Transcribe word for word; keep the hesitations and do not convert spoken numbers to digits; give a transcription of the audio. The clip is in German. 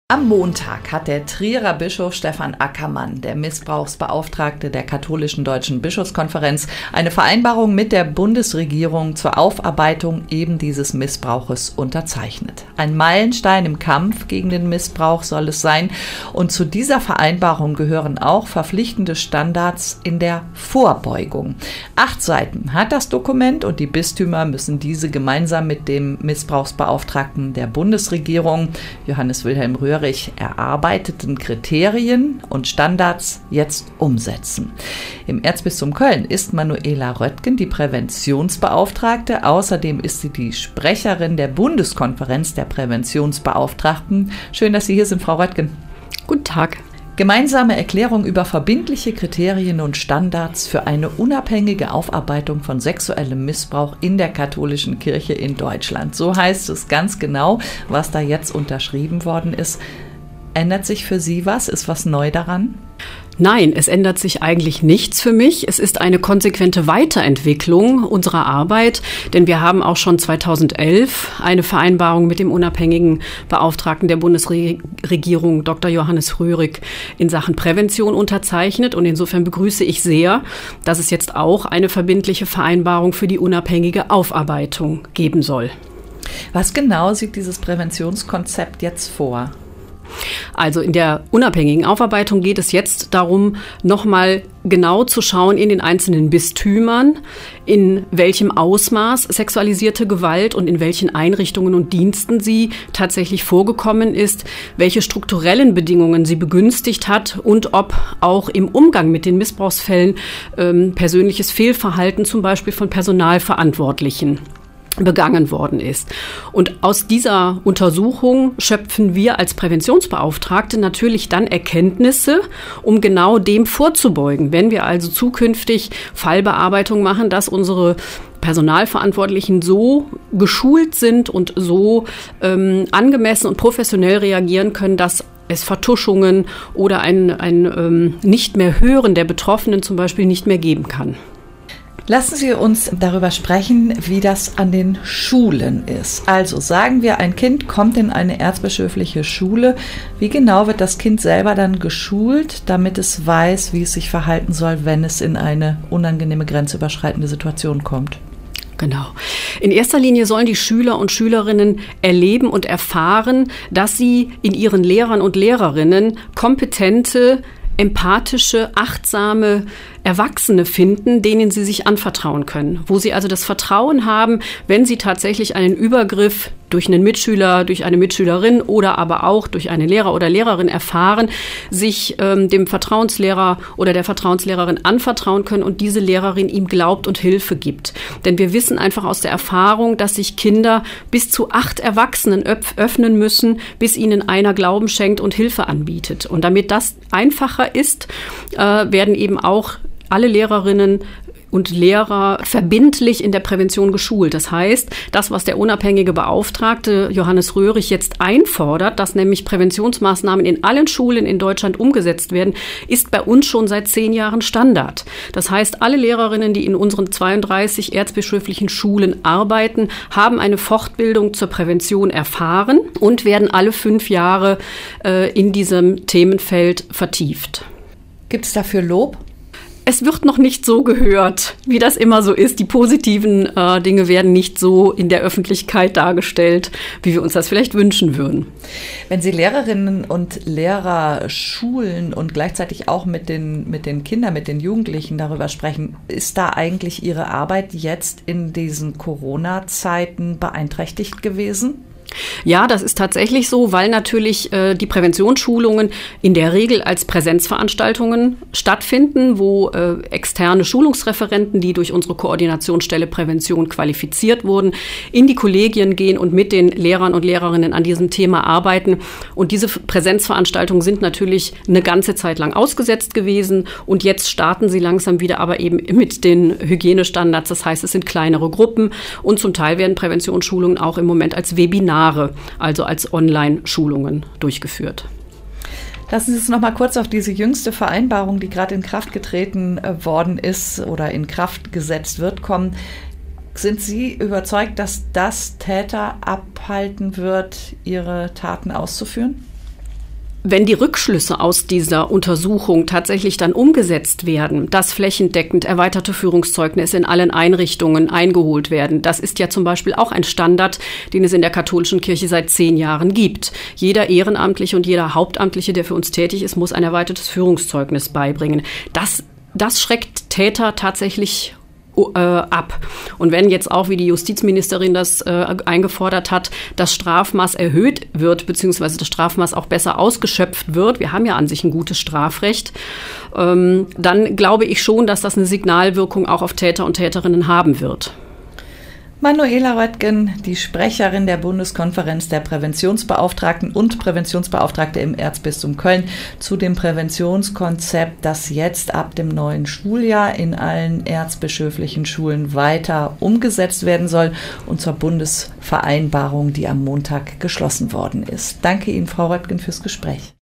Am Montag hat der Trierer Bischof Stefan Ackermann, der Missbrauchsbeauftragte der Katholischen Deutschen Bischofskonferenz, eine Vereinbarung mit der Bundesregierung zur Aufarbeitung eben dieses Missbrauches unterzeichnet. Ein Meilenstein im Kampf gegen den Missbrauch soll es sein, und zu dieser Vereinbarung gehören auch verpflichtende Standards in der Vorbeugung. Acht Seiten hat das Dokument und die Bistümer müssen diese gemeinsam mit dem Missbrauchsbeauftragten der Bundesregierung, Johannes Wilhelm Röhrig, erarbeiteten Kriterien und Standards jetzt umsetzen. Im Erzbistum Köln ist Manuela Röttgen die Präventionsbeauftragte. Außerdem ist sie die Sprecherin der Bundeskonferenz der Präventionsbeauftragten. Schön, dass Sie hier sind, Frau Röttgen. Guten Tag. Gemeinsame Erklärung über verbindliche Kriterien und Standards für eine unabhängige Aufarbeitung von sexuellem Missbrauch in der katholischen Kirche in Deutschland. So heißt es ganz genau, was da jetzt unterschrieben worden ist. Ändert sich für Sie was? Ist was neu daran? Nein, es ändert sich eigentlich nichts für mich. Es ist eine konsequente Weiterentwicklung unserer Arbeit, denn wir haben auch schon zweitausendelf eine Vereinbarung mit dem unabhängigen Beauftragten der Bundesregierung, Doktor Johannes Röhrig, in Sachen Prävention unterzeichnet. Und insofern begrüße ich sehr, dass es jetzt auch eine verbindliche Vereinbarung für die unabhängige Aufarbeitung geben soll. Was genau sieht dieses Präventionskonzept jetzt vor? Also in der unabhängigen Aufarbeitung geht es jetzt darum, nochmal genau zu schauen in den einzelnen Bistümern, in welchem Ausmaß sexualisierte Gewalt und in welchen Einrichtungen und Diensten sie tatsächlich vorgekommen ist, welche strukturellen Bedingungen sie begünstigt hat und ob auch im Umgang mit den Missbrauchsfällen ähm, persönliches Fehlverhalten zum Beispiel von Personalverantwortlichen begangen worden ist. Und aus dieser Untersuchung schöpfen wir als Präventionsbeauftragte natürlich dann Erkenntnisse, um genau dem vorzubeugen. Wenn wir also zukünftig Fallbearbeitung machen, dass unsere Personalverantwortlichen so geschult sind und so ähm, angemessen und professionell reagieren können, dass es Vertuschungen oder ein, ein ähm, nicht mehr Hören der Betroffenen zum Beispiel nicht mehr geben kann. Lassen Sie uns darüber sprechen, wie das an den Schulen ist. Also sagen wir, ein Kind kommt in eine erzbischöfliche Schule. Wie genau wird das Kind selber dann geschult, damit es weiß, wie es sich verhalten soll, wenn es in eine unangenehme, grenzüberschreitende Situation kommt? Genau. In erster Linie sollen die Schüler und Schülerinnen erleben und erfahren, dass sie in ihren Lehrern und Lehrerinnen kompetente, empathische, achtsame Erwachsene finden, denen sie sich anvertrauen können. Wo sie also das Vertrauen haben, wenn sie tatsächlich einen Übergriff durch einen Mitschüler, durch eine Mitschülerin oder aber auch durch einen Lehrer oder Lehrerin erfahren, sich ähm, dem Vertrauenslehrer oder der Vertrauenslehrerin anvertrauen können und diese Lehrerin ihm glaubt und Hilfe gibt. Denn wir wissen einfach aus der Erfahrung, dass sich Kinder bis zu acht Erwachsenen öff- öffnen müssen, bis ihnen einer Glauben schenkt und Hilfe anbietet. Und damit das einfacher ist, äh, werden eben auch alle Lehrerinnen und Lehrer verbindlich in der Prävention geschult. Das heißt, das, was der unabhängige Beauftragte Johannes Röhrig jetzt einfordert, dass nämlich Präventionsmaßnahmen in allen Schulen in Deutschland umgesetzt werden, ist bei uns schon seit zehn Jahren Standard. Das heißt, alle Lehrerinnen, die in unseren zweiunddreißig erzbischöflichen Schulen arbeiten, haben eine Fortbildung zur Prävention erfahren und werden alle fünf Jahre äh, in diesem Themenfeld vertieft. Gibt es dafür Lob? Es wird noch nicht so gehört, wie das immer so ist. Die positiven äh, Dinge werden nicht so in der Öffentlichkeit dargestellt, wie wir uns das vielleicht wünschen würden. Wenn Sie Lehrerinnen und Lehrer schulen und gleichzeitig auch mit den, mit den Kindern, mit den Jugendlichen darüber sprechen, ist da eigentlich Ihre Arbeit jetzt in diesen Corona-Zeiten beeinträchtigt gewesen? Ja, das ist tatsächlich so, weil natürlich äh, die Präventionsschulungen in der Regel als Präsenzveranstaltungen stattfinden, wo äh, externe Schulungsreferenten, die durch unsere Koordinationsstelle Prävention qualifiziert wurden, in die Kollegien gehen und mit den Lehrern und Lehrerinnen an diesem Thema arbeiten. Und diese Präsenzveranstaltungen sind natürlich eine ganze Zeit lang ausgesetzt gewesen und jetzt starten sie langsam wieder, aber eben mit den Hygienestandards. Das heißt, es sind kleinere Gruppen und zum Teil werden Präventionsschulungen auch im Moment als Webinar, also als Online-Schulungen durchgeführt. Lassen Sie uns noch mal kurz auf diese jüngste Vereinbarung, die gerade in Kraft getreten worden ist oder in Kraft gesetzt wird, kommen. Sind Sie überzeugt, dass das Täter abhalten wird, ihre Taten auszuführen? Wenn die Rückschlüsse aus dieser Untersuchung tatsächlich dann umgesetzt werden, dass flächendeckend erweiterte Führungszeugnisse in allen Einrichtungen eingeholt werden, das ist ja zum Beispiel auch ein Standard, den es in der katholischen Kirche seit zehn Jahren gibt. Jeder Ehrenamtliche und jeder Hauptamtliche, der für uns tätig ist, muss ein erweitertes Führungszeugnis beibringen. Das, das schreckt Täter tatsächlich Äh, ab. Und wenn jetzt auch, wie die Justizministerin das äh, eingefordert hat, das Strafmaß erhöht wird, beziehungsweise das Strafmaß auch besser ausgeschöpft wird, wir haben ja an sich ein gutes Strafrecht, ähm, dann glaube ich schon, dass das eine Signalwirkung auch auf Täter und Täterinnen haben wird. Manuela Röttgen, die Sprecherin der Bundeskonferenz der Präventionsbeauftragten und Präventionsbeauftragte im Erzbistum Köln zu dem Präventionskonzept, das jetzt ab dem neuen Schuljahr in allen erzbischöflichen Schulen weiter umgesetzt werden soll und zur Bundesvereinbarung, die am Montag geschlossen worden ist. Danke Ihnen, Frau Röttgen, fürs Gespräch.